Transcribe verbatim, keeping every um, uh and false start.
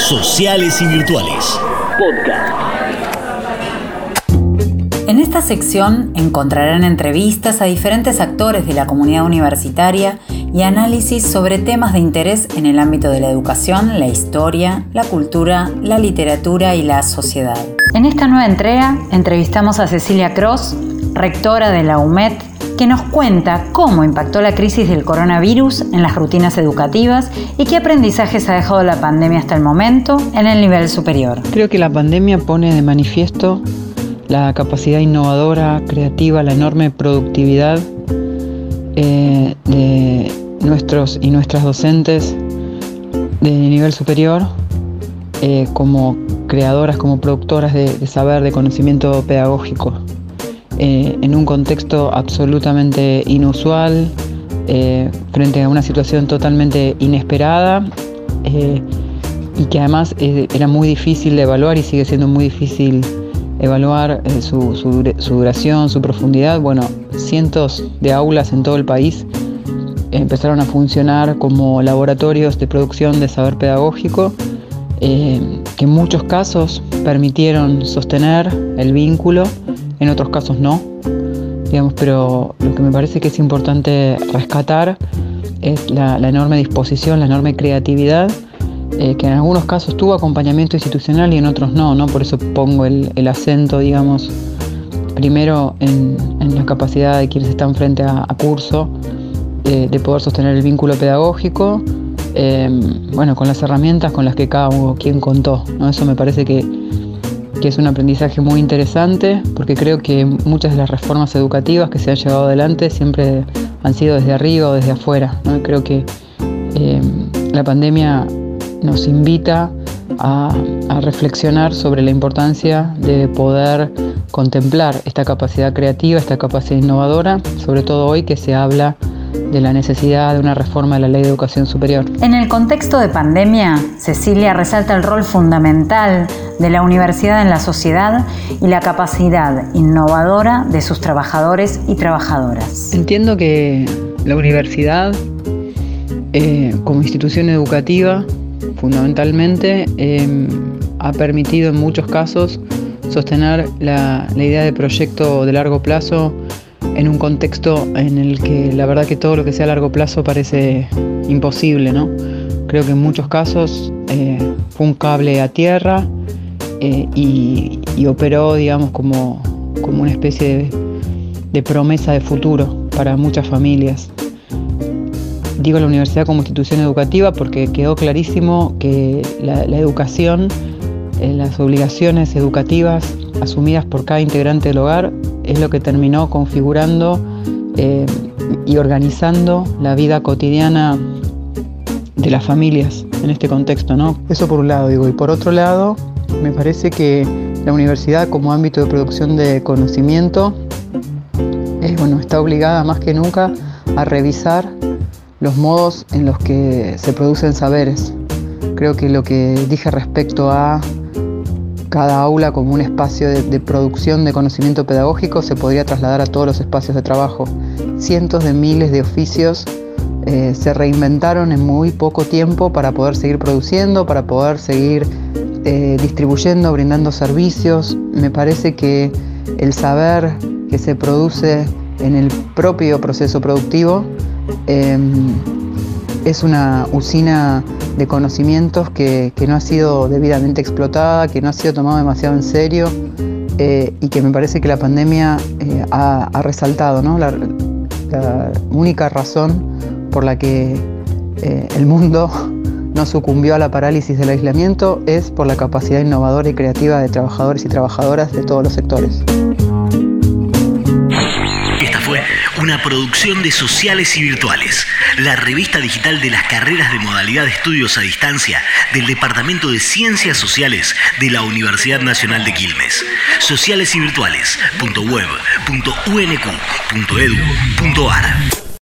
Sociales y Virtuales. Podcast. En esta sección encontrarán entrevistas a diferentes actores de la comunidad universitaria y análisis sobre temas de interés en el ámbito de la educación, la historia, la cultura, la literatura y la sociedad. En esta nueva entrega entrevistamos a Cecilia Cross, rectora de la U M E D, que nos cuenta cómo impactó la crisis del coronavirus en las rutinas educativas y qué aprendizajes ha dejado la pandemia hasta el momento en el nivel superior. Creo que la pandemia pone de manifiesto la capacidad innovadora, creativa, la enorme productividad eh, de nuestros y nuestras docentes de nivel superior eh, como creadoras, como productoras de, de saber, de conocimiento pedagógico, eh, en un contexto absolutamente inusual, eh, frente a una situación totalmente inesperada eh, y que además eh, era muy difícil de evaluar y sigue siendo muy difícil evaluar eh, su, su, su duración, su profundidad. Bueno, cientos de aulas en todo el país empezaron a funcionar como laboratorios de producción de saber pedagógico, eh, que en muchos casos permitieron sostener el vínculo, en otros casos no, digamos, pero lo que me parece que es importante rescatar es la, la enorme disposición, la enorme creatividad, Eh, que en algunos casos tuvo acompañamiento institucional y en otros no, ¿no? Por eso pongo el, el acento, digamos, primero en, en la capacidad de quienes están frente a, a curso, eh, de poder sostener el vínculo pedagógico, eh, bueno, con las herramientas con las que cada quien contó, ¿no? Eso me parece que, que es un aprendizaje muy interesante, porque creo que muchas de las reformas educativas que se han llevado adelante siempre han sido desde arriba o desde afuera, ¿no? Y creo que eh, la pandemia nos invita a, a reflexionar sobre la importancia de poder contemplar esta capacidad creativa, esta capacidad innovadora, sobre todo hoy que se habla de la necesidad de una reforma de la Ley de Educación Superior. En el contexto de pandemia, Cecilia resalta el rol fundamental de la universidad en la sociedad y la capacidad innovadora de sus trabajadores y trabajadoras. Entiendo que la universidad, eh, como institución educativa, fundamentalmente eh, ha permitido en muchos casos sostener la, la idea de proyecto de largo plazo en un contexto en el que la verdad que todo lo que sea a largo plazo parece imposible, ¿no? Creo que en muchos casos eh, fue un cable a tierra eh, y, y operó, digamos, como, como una especie de, de promesa de futuro para muchas familias. Digo la universidad como institución educativa porque quedó clarísimo que la, la educación, eh, las obligaciones educativas asumidas por cada integrante del hogar es lo que terminó configurando eh, y organizando la vida cotidiana de las familias en este contexto, ¿no? Eso por un lado, digo. Y por otro lado, me parece que la universidad como ámbito de producción de conocimiento eh, bueno, está obligada más que nunca a revisar los modos en los que se producen saberes. Creo que lo que dije respecto a cada aula como un espacio de, de producción de conocimiento pedagógico se podría trasladar a todos los espacios de trabajo. Cientos de miles de oficios eh, se reinventaron en muy poco tiempo para poder seguir produciendo, para poder seguir eh, distribuyendo, brindando servicios. Me parece que el saber que se produce en el propio proceso productivo Eh, es una usina de conocimientos que, que no ha sido debidamente explotada, que no ha sido tomado demasiado en serio eh, y que me parece que la pandemia eh, ha, ha resaltado, ¿no? La, la única razón por la que eh, el mundo no sucumbió a la parálisis del aislamiento es por la capacidad innovadora y creativa de trabajadores y trabajadoras de todos los sectores. Esta fue una producción de Sociales y Virtuales, la revista digital de las carreras de modalidad de estudios a distancia del Departamento de Ciencias Sociales de la Universidad Nacional de Quilmes. sociales y virtuales punto web punto u n q punto e d u punto a r